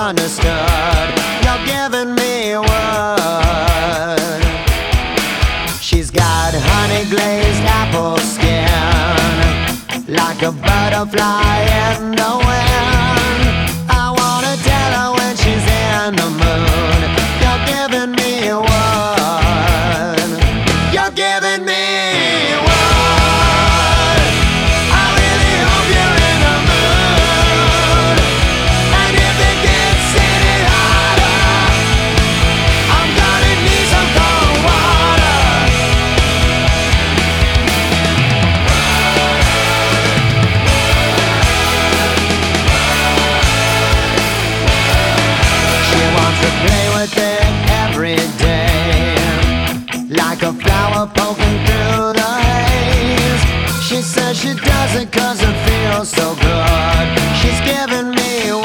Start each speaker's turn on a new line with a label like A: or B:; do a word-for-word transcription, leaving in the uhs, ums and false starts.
A: understood. You're giving me a word. She's got honey glazed apple skin, like a butterfly in the wind. I wanna tell her when she's in the mood. You're giving me a word. You're giving me a word. I really hope you're in the mood. And if it gets any harder, I'm gonna need some cold water. She wants to play with it every day, like a flower poking through the haze. She says she does it cause it feels so good. She's giving me